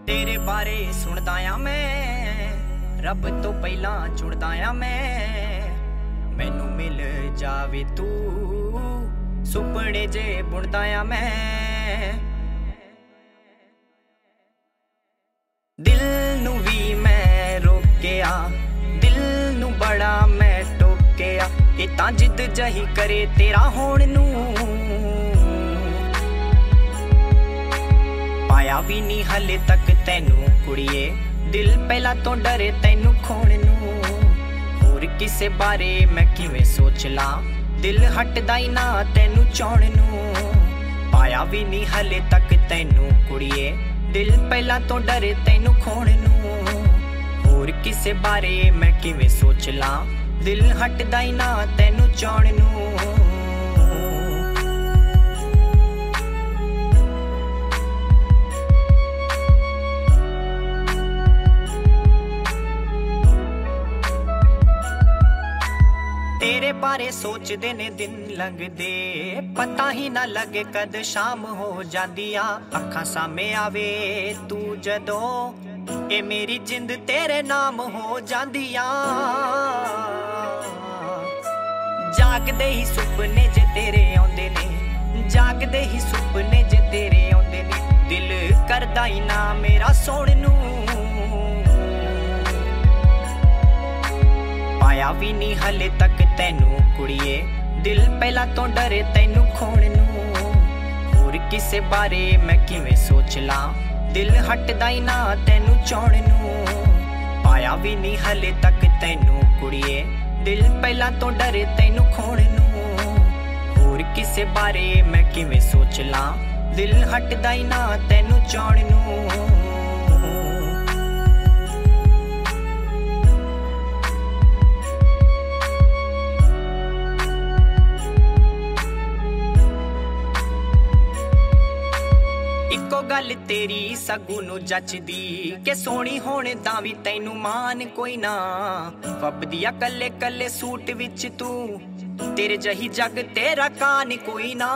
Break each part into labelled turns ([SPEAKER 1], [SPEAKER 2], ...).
[SPEAKER 1] तेरे बारे सुनदा आ मैं, रब तो पहला चुनदा आ मैं। मैनू मिल जावे तू, सुपने जे बुनदा आ मैं। दिल नू भी मैं रोकिया, दिल नू बड़ा मैं टोकिया। ये तां जिद जही करे तेरा होण नू, पाया भी नहीं हले तक तैनू कुड़िए। दिल पहला तो डरे तैनू खोण नू, होर किसे बारे मैं किवें सोच ला। दिल हटदा ही ना तैनू चाहण नू, पाया भी नहीं हले तक तैनू कुड़िए। दिल पहला तो डरे तैनू खोण नू, होर किसे बारे मैं किवें सोच ला। दिल हटदा ही ना तैनू चाहण नू। तेरे बारे सोचदे ने दिन लंघदे, पता ही ना लगे कद शाम हो जांदी आ। अखां सामे आवे तू जदों, ए मेरी जिंद तेरे नाम हो जांदी आ। जागदे ही सुपने जे तेरे आउंदे ने, जागदे ही सुपने जे तेरे आउंदे ने। दिल करदा ही ना मेरा सोण नू, पाया भी नहीं हले तक तैनू कुड़िए। दिल पहला तो डरे तैनू खोण नू, होर किसे बारे मैं किवें सोच ला। दिल हटदा ही ना तैनू चाहण नू, पाया भी नहीं हले तक तैनू कुड़िए। दिल पहला तो डरे तैनू खोण नू, होर किसे बारे मैं किवें सोच ला। दिल हटदा ही ना तैनू चाहण नू। इको गल तेरी सगू नू जचदी, के सोहनी होने दा भी तैनू मान कोई ना। फबदिया कल्ले कल्ले सूट विच तू, तेरे जही जग तेरा कान कोई ना।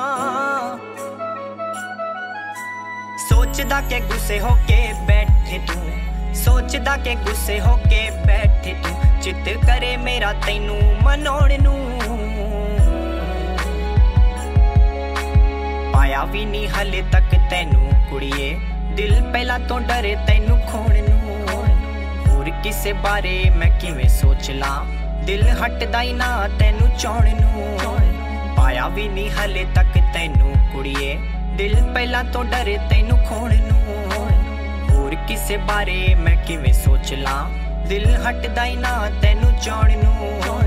[SPEAKER 1] सोचदा के गुस्से होके बैठे तू, सोचदा के गुस्से होके बैठे तू। चित करे मेरा तैनू मनोण नू, पाया भी नहीं हले तक तैनू कुड़िए। दिल पहला तो डरे तैनू खोण नू, होर किसे बारे मैं किवें सोच ला। दिल हटदा ही ना तैनू चाहण नू, पाया भी नहीं हले तक तैनू कुड़िए। दिल पहला तो डरे तैनू खोण नू, होर किसे बारे मैं किवें सोच ला। दिल हटदा ही ना तैनू चाहण नू।